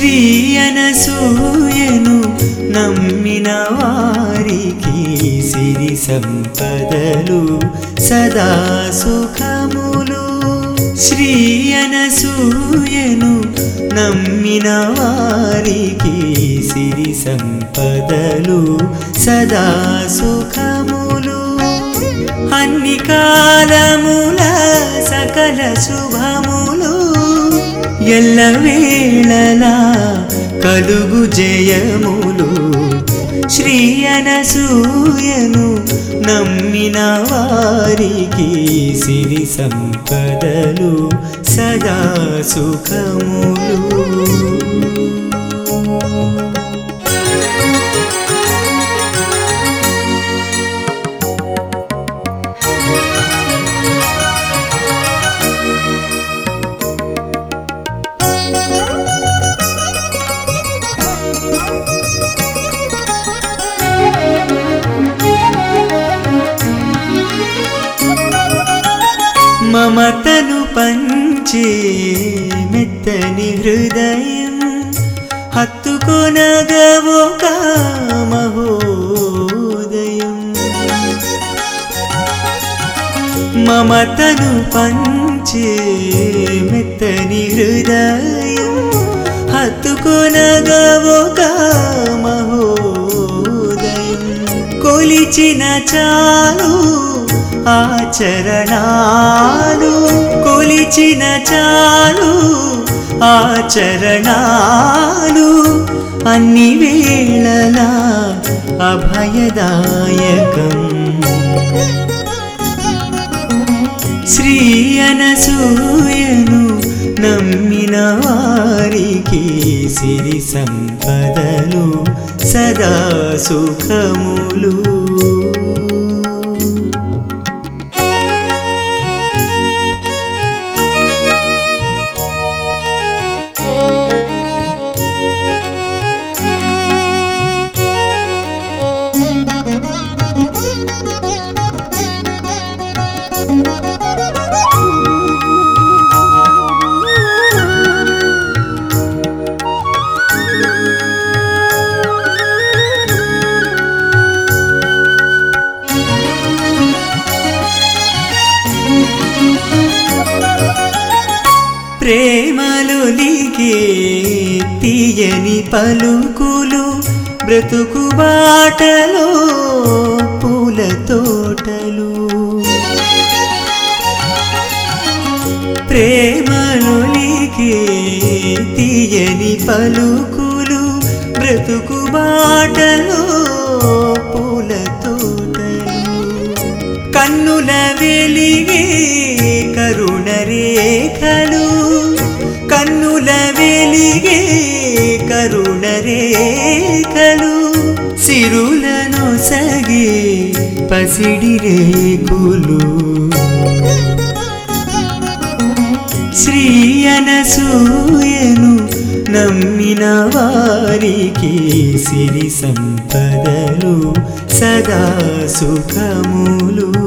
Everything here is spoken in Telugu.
శ్రీ అనసూయను నమ్మిన వారికి సిరి సంపదలు సదా సుఖములు. శ్రీ అనసూయను నమ్మిన వారికి సిరి సంపదలు సదా సుఖములు. అన్ని కాలముల సకల శుభములు ఎల్లవేళలా కలుగు జయములు. శ్రీ అనసూయను నమ్మిన వారికి సిరి సంపదలు సదా సుఖములు. మమతను పంచే మెత్తని హృదయం హత్తుకొనగవొక మహోదయం. మమతను పంచే మెత్తని హృదయం హత్తుకొనగవొక మహోదయం. కొలిచిన చాలు ఆచరణాలు, కొలిచిన చాలు ఆచరణాలు, అన్ని వేళలా అభయదాయకం. శ్రీ అనసూయను నమ్మిన వారికి సిరి సంపదలు సదా సుఖములు. ప్రేమలొలికే తీయని పలుకులు బ్రతుకు బాటలో పూల తోటలు. ప్రేమలొలికే తీయని పలుకులు బ్రతుకు బాటలో పూల తోటలు. కన్నుల వెలిగే కరుణ రేఖలు, కన్నుల వెలిగే కరుణ రేఖలు, సిరులను సగే పసిడి రేకులు. శ్రీ అనసూయను నమ్మిన వారికి సిరి సంపదలు సదా సుఖములు.